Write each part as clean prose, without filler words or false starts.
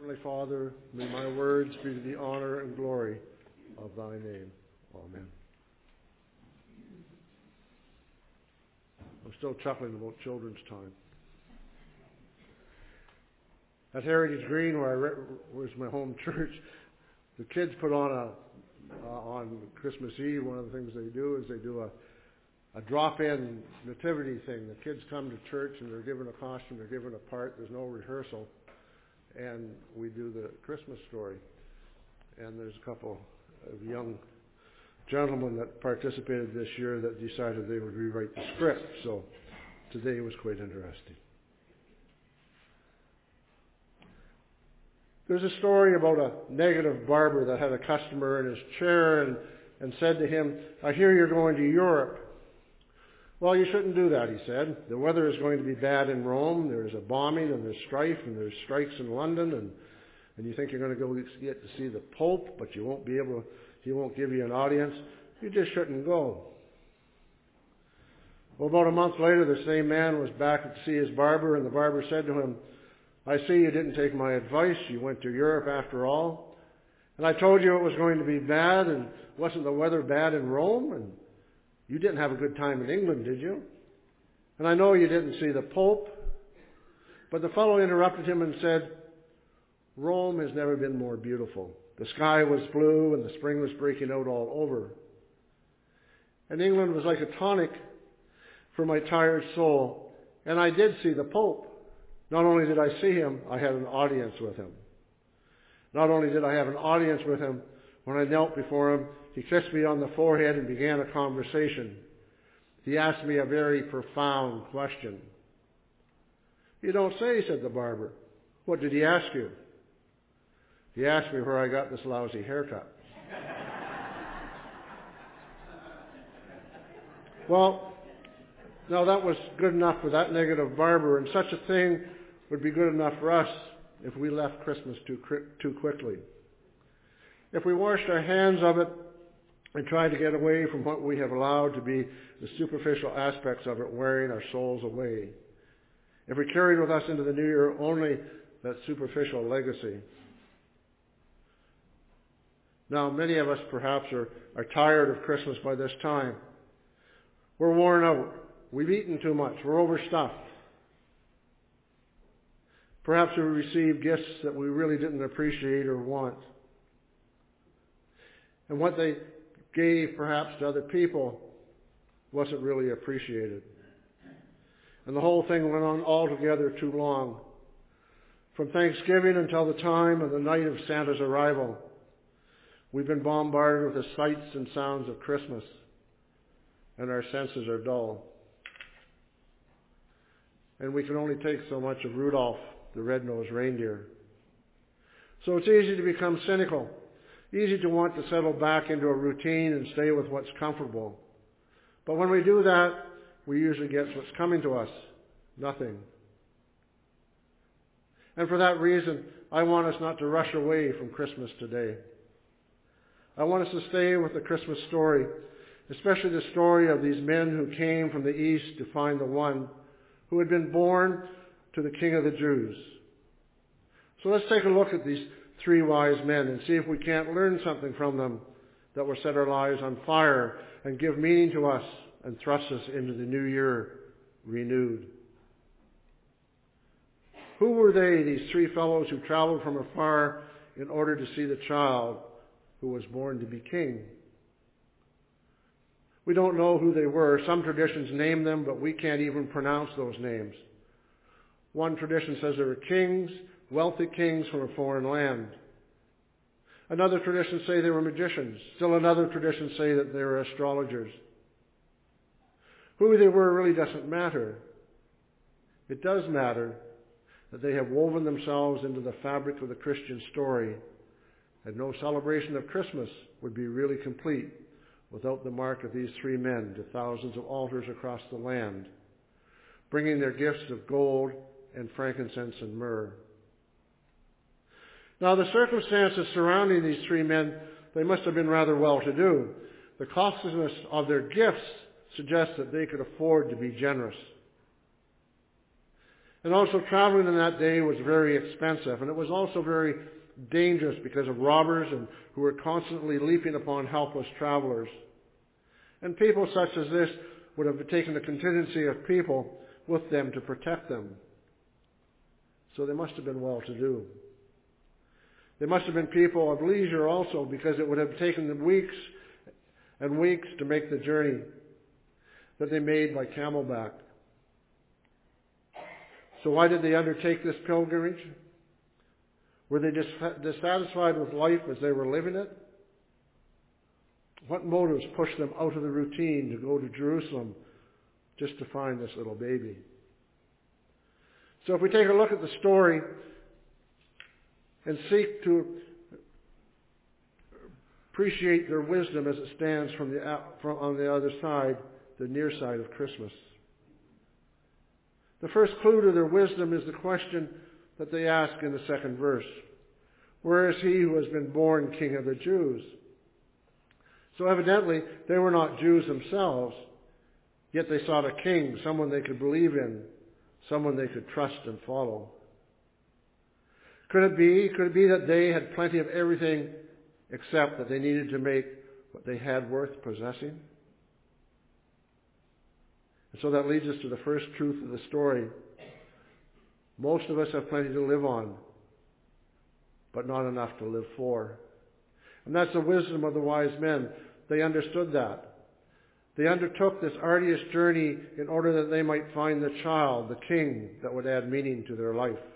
Heavenly Father, may my words be to the honor and glory of thy name. Amen. I'm still chuckling about children's time. At Heritage Green, where was my home church, the kids put on Christmas Eve, one of the things they do is they do a drop-in nativity thing. The kids come to church and they're given a costume, they're given a part, there's no rehearsal, and we do the Christmas story. And there's a couple of young gentlemen that participated this year that decided they would rewrite the script, so today was quite interesting. There's a story about a negative barber that had a customer in his chair and said to him, "I hear you're going to Europe." "Well, you shouldn't do that," he said. "The weather is going to be bad in Rome. There's a bombing and there's strife and there's strikes in London and you think you're going to go get to see the Pope, but you won't be able to, he won't give you an audience. You just shouldn't go." Well, about a month later, the same man was back to see his barber, and the barber said to him, "I see you didn't take my advice. You went to Europe after all. And I told you it was going to be bad, and wasn't the weather bad in Rome? And you didn't have a good time in England, did you? And I know you didn't see the Pope." But the fellow interrupted him and said, "Rome has never been more beautiful. The sky was blue and the spring was breaking out all over. And England was like a tonic for my tired soul. And I did see the Pope. Not only did I see him, I had an audience with him. Not only did I have an audience with him, when I knelt before him, he kissed me on the forehead and began a conversation. He asked me a very profound question." "You don't say," said the barber. "What did he ask you?" "He asked me where I got this lousy haircut." Well, now that was good enough for that negative barber, and such a thing would be good enough for us if we left Christmas too quickly. If we washed our hands of it and tried to get away from what we have allowed to be the superficial aspects of it, wearing our souls away. If we carried with us into the new year only that superficial legacy. Now, many of us perhaps are tired of Christmas by this time. We're worn out. We've eaten too much. We're overstuffed. Perhaps we received gifts that we really didn't appreciate or want. And what they gave perhaps to other people wasn't really appreciated. And the whole thing went on altogether too long. From Thanksgiving until the time of the night of Santa's arrival, we've been bombarded with the sights and sounds of Christmas, and our senses are dull. And we can only take so much of Rudolph, the red-nosed reindeer. So it's easy to become cynical, easy to want to settle back into a routine and stay with what's comfortable. But when we do that, we usually get what's coming to us, nothing. And for that reason, I want us not to rush away from Christmas today. I want us to stay with the Christmas story, especially the story of these men who came from the east to find the one who had been born to the King of the Jews. So let's take a look at these three wise men and see if we can't learn something from them that will set our lives on fire and give meaning to us and thrust us into the new year renewed. Who were they, these three fellows who traveled from afar in order to see the child who was born to be king? We don't know who they were. Some traditions name them, but we can't even pronounce those names. One tradition says they were kings, wealthy kings from a foreign land. Another tradition say they were magicians. Still another tradition say that they were astrologers. Who they were really doesn't matter. It does matter that they have woven themselves into the fabric of the Christian story, and no celebration of Christmas would be really complete without the mark of these three men to thousands of altars across the land, bringing their gifts of gold and frankincense and myrrh. Now, the circumstances surrounding these three men, they must have been rather well-to-do. The costliness of their gifts suggests that they could afford to be generous. And also traveling in that day was very expensive, and it was also very dangerous because of robbers and who were constantly leaping upon helpless travelers. And people such as this would have taken a contingency of people with them to protect them. So they must have been well-to-do. They must have been people of leisure also, because it would have taken them weeks and weeks to make the journey that they made by camelback. So why did they undertake this pilgrimage? Were they dissatisfied with life as they were living it? What motives pushed them out of the routine to go to Jerusalem just to find this little baby? So if we take a look at the story and seek to appreciate their wisdom as it stands on the other side, the near side of Christmas. The first clue to their wisdom is the question that they ask in the second verse. Where is he who has been born King of the Jews? So evidently, they were not Jews themselves, yet they sought a king, someone they could believe in, someone they could trust and follow. Could it be that they had plenty of everything except that they needed to make what they had worth possessing? And so that leads us to the first truth of the story. Most of us have plenty to live on, but not enough to live for. And that's the wisdom of the wise men. They understood that. They undertook this arduous journey in order that they might find the child, the king, that would add meaning to their life.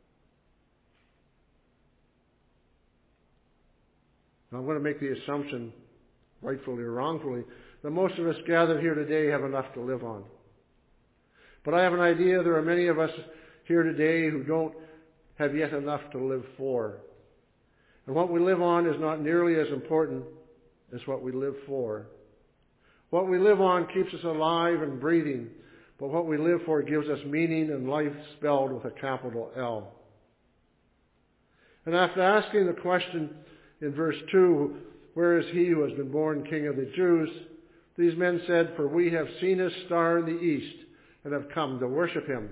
Now, I'm going to make the assumption, rightfully or wrongfully, that most of us gathered here today have enough to live on. But I have an idea there are many of us here today who don't have yet enough to live for. And what we live on is not nearly as important as what we live for. What we live on keeps us alive and breathing, but what we live for gives us meaning and life spelled with a capital L. And after asking the question in verse 2, where is he who has been born King of the Jews? These men said, for we have seen his star in the east and have come to worship him.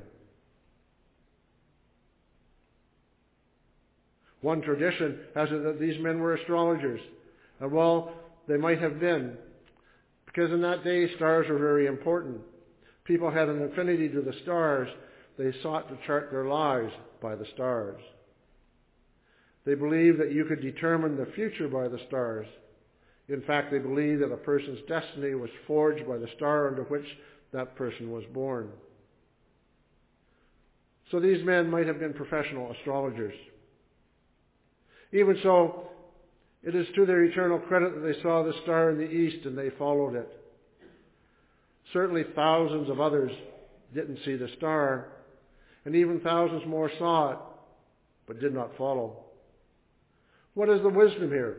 One tradition has it that these men were astrologers. And well, they might have been, because in that day stars were very important. People had an affinity to the stars. They sought to chart their lives by the stars. They believed that you could determine the future by the stars. In fact, they believed that a person's destiny was forged by the star under which that person was born. So these men might have been professional astrologers. Even so, it is to their eternal credit that they saw the star in the east and they followed it. Certainly thousands of others didn't see the star, and even thousands more saw it, but did not follow. What is the wisdom here?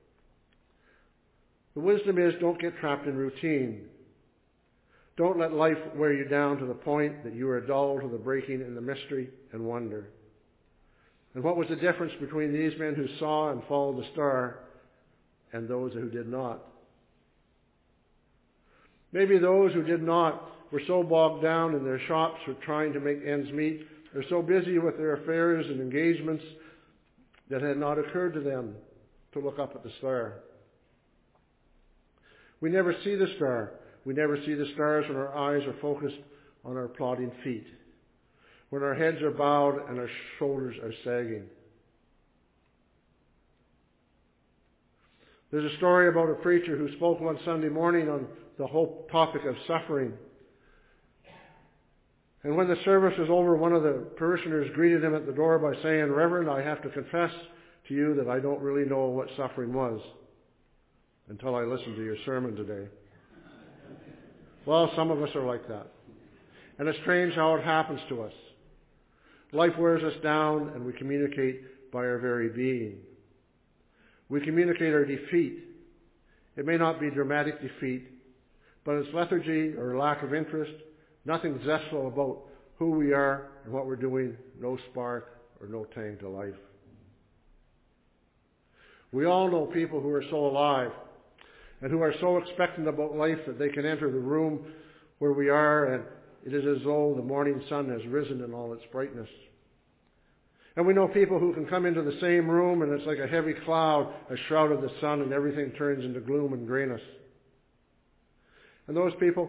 The wisdom is don't get trapped in routine. Don't let life wear you down to the point that you are dull to the breaking in the mystery and wonder. And what was the difference between these men who saw and followed the star and those who did not? Maybe those who did not were so bogged down in their shops or trying to make ends meet, or so busy with their affairs and engagements that it had not occurred to them to look up at the star. We never see the star. We never see the stars when our eyes are focused on our plodding feet, when our heads are bowed and our shoulders are sagging. There's a story about a preacher who spoke one Sunday morning on the whole topic of suffering. And when the service was over, one of the parishioners greeted him at the door by saying, Reverend, I have to confess to you that I don't really know what suffering was until I listened to your sermon today. Well, some of us are like that. And it's strange how it happens to us. Life wears us down and we communicate by our very being. We communicate our defeat. It may not be dramatic defeat, but it's lethargy or lack of interest, nothing zestful about who we are and what we're doing, no spark or no tang to life. We all know people who are so alive and who are so expectant about life that they can enter the room where we are and it is as though the morning sun has risen in all its brightness. And we know people who can come into the same room and it's like a heavy cloud has shrouded the sun and everything turns into gloom and grayness. And those people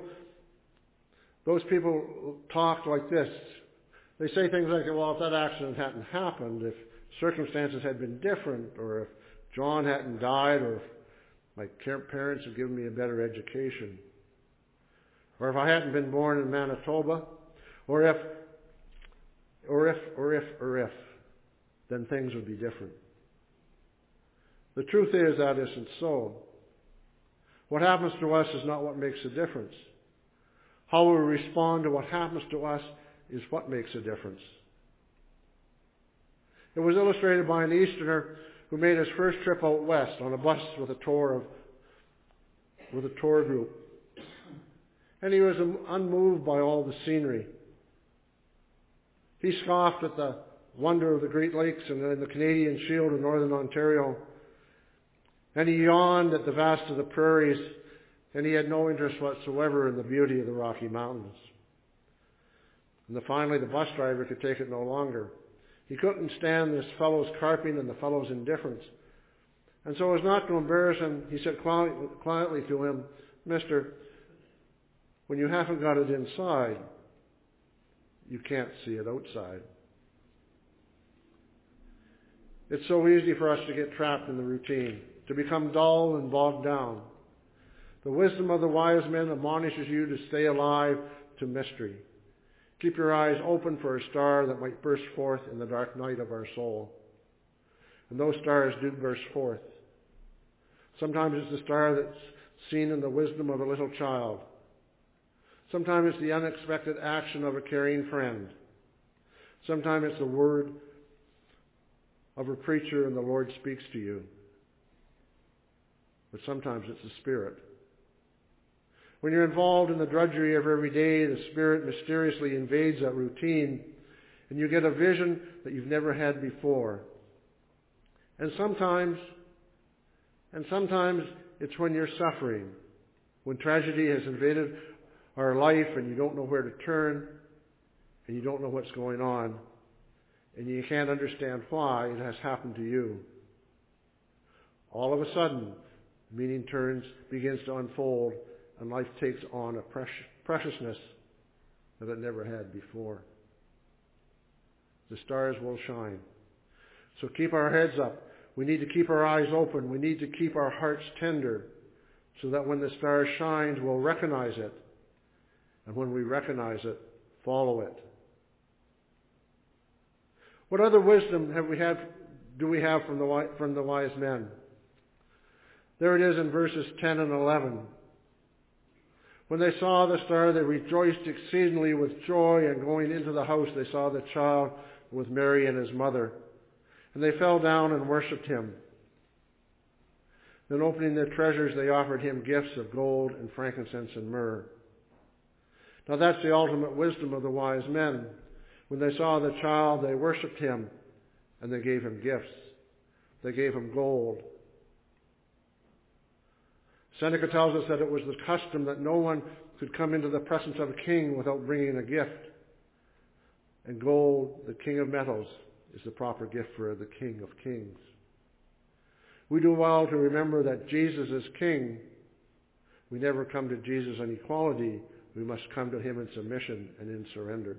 talk like this. They say things like, well, if that accident hadn't happened, if circumstances had been different, or if John hadn't died, or if my parents had given me a better education, or if I hadn't been born in Manitoba, or if, then things would be different. The truth is that isn't so. What happens to us is not what makes a difference. How we respond to what happens to us is what makes a difference. It was illustrated by an Easterner who made his first trip out west on a bus with a tour group. And he was unmoved by all the scenery. He scoffed at the wonder of the Great Lakes and the Canadian Shield in northern Ontario. And he yawned at the vast of the prairies, and he had no interest whatsoever in the beauty of the Rocky Mountains. And finally, the bus driver could take it no longer. He couldn't stand this fellow's carping and the fellow's indifference. And so as not to embarrass him, he said quietly to him, "Mister, when you haven't got it inside, you can't see it outside." It's so easy for us to get trapped in the routine, to become dull and bogged down. The wisdom of the wise men admonishes you to stay alive to mystery. Keep your eyes open for a star that might burst forth in the dark night of our soul. And those stars do burst forth. Sometimes it's the star that's seen in the wisdom of a little child. Sometimes it's the unexpected action of a caring friend. Sometimes it's the word of a preacher and the Lord speaks to you. But sometimes it's the Spirit. When you're involved in the drudgery of every day, the Spirit mysteriously invades that routine, and you get a vision that you've never had before. And sometimes it's when you're suffering, when tragedy has invaded our life and you don't know where to turn, and you don't know what's going on, and you can't understand why it has happened to you. All of a sudden, meaning begins to unfold, and life takes on a preciousness that it never had before. The stars will shine. So keep our heads up. We need to keep our eyes open. We need to keep our hearts tender so that when the star shines, we'll recognize it. And when we recognize it, follow it. What other wisdom do we have from the wise men? There it is in verses 10 and 11. When they saw the star, they rejoiced exceedingly with joy, and going into the house, they saw the child with Mary and his mother. And they fell down and worshipped him. Then opening their treasures, they offered him gifts of gold and frankincense and myrrh. Now that's the ultimate wisdom of the wise men. When they saw the child, they worshipped him, and they gave him gifts. They gave him gold. Seneca tells us that it was the custom that no one could come into the presence of a king without bringing a gift. And gold, the king of metals, is the proper gift for the King of Kings. We do well to remember that Jesus is King. We never come to Jesus in equality. We must come to him in submission and in surrender.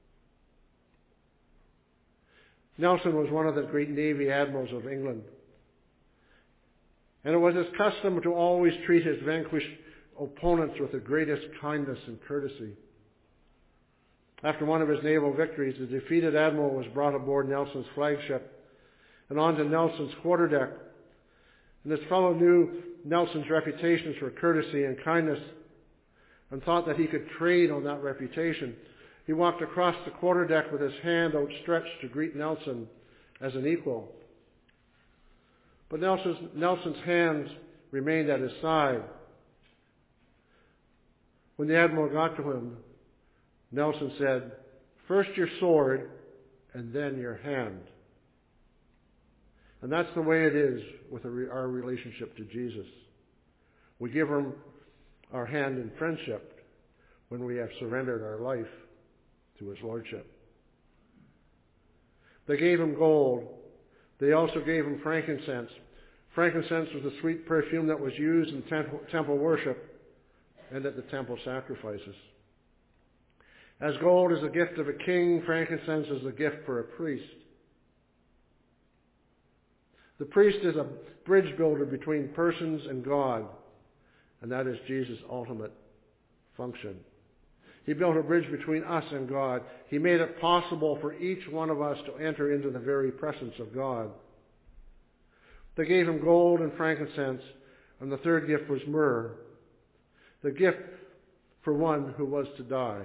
Nelson was one of the great Navy admirals of England. And it was his custom to always treat his vanquished opponents with the greatest kindness and courtesy. After one of his naval victories, the defeated admiral was brought aboard Nelson's flagship and onto Nelson's quarterdeck. And this fellow knew Nelson's reputations for courtesy and kindness and thought that he could trade on that reputation. He walked across the quarterdeck with his hand outstretched to greet Nelson as an equal. But Nelson's hands remained at his side. When the admiral got to him, Nelson said, "First your sword, and then your hand." And that's the way it is with our relationship to Jesus. We give him our hand in friendship, when we have surrendered our life to his lordship. They gave him gold. They also gave him frankincense. Frankincense was the sweet perfume that was used in temple worship and at the temple sacrifices. As gold is a gift of a king, frankincense is a gift for a priest. The priest is a bridge builder between persons and God, and that is Jesus' ultimate function. He built a bridge between us and God. He made it possible for each one of us to enter into the very presence of God. They gave him gold and frankincense, and the third gift was myrrh, the gift for one who was to die.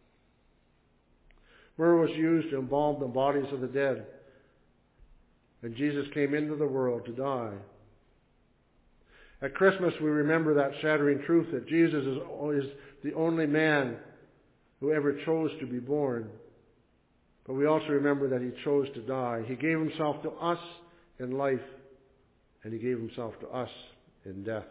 Myrrh was used to embalm the bodies of the dead, and Jesus came into the world to die. At Christmas, we remember that shattering truth that Jesus is the only man who ever chose to be born. But we also remember that he chose to die. He gave himself to us in life, and he gave himself to us in death.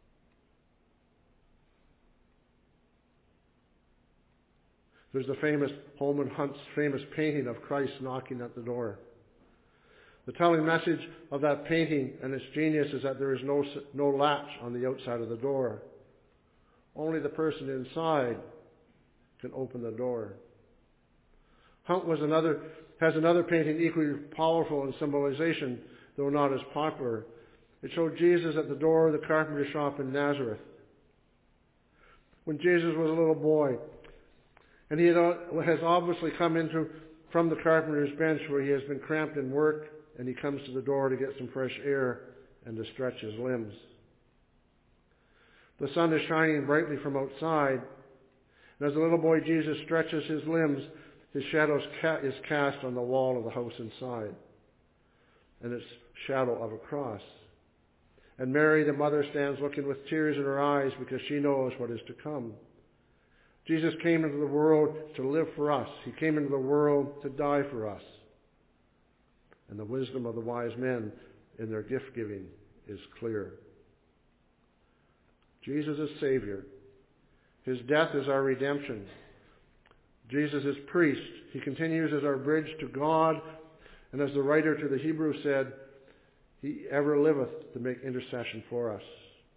There's the famous Holman Hunt's famous painting of Christ knocking at the door. The telling message of that painting and its genius is that there is no latch on the outside of the door. Only the person inside can open the door. Hunt has another painting equally powerful in symbolization, though not as popular. It showed Jesus at the door of the carpenter shop in Nazareth. When Jesus was a little boy, and he has obviously come from the carpenter's bench where he has been cramped in work, and he comes to the door to get some fresh air and to stretch his limbs. The sun is shining brightly from outside, and as the little boy Jesus stretches his limbs, his shadow is cast on the wall of the house inside, and it's shadow of a cross. And Mary, the mother, stands looking with tears in her eyes because she knows what is to come. Jesus came into the world to live for us. He came into the world to die for us. And the wisdom of the wise men in their gift giving is clear. Jesus is Savior. His death is our redemption. Jesus is priest. He continues as our bridge to God. And as the writer to the Hebrews said, he ever liveth to make intercession for us.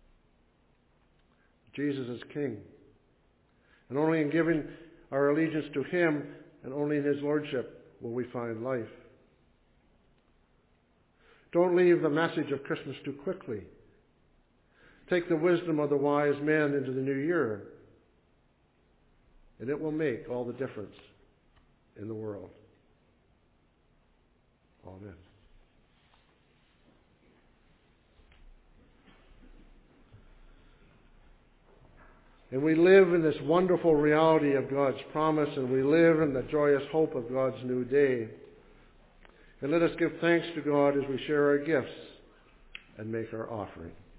Jesus is King. And only in giving our allegiance to him and only in his lordship will we find life. Don't leave the message of Christmas too quickly. Take the wisdom of the wise men into the new year, and it will make all the difference in the world. Amen. And we live in this wonderful reality of God's promise, and we live in the joyous hope of God's new day. And let us give thanks to God as we share our gifts and make our offering.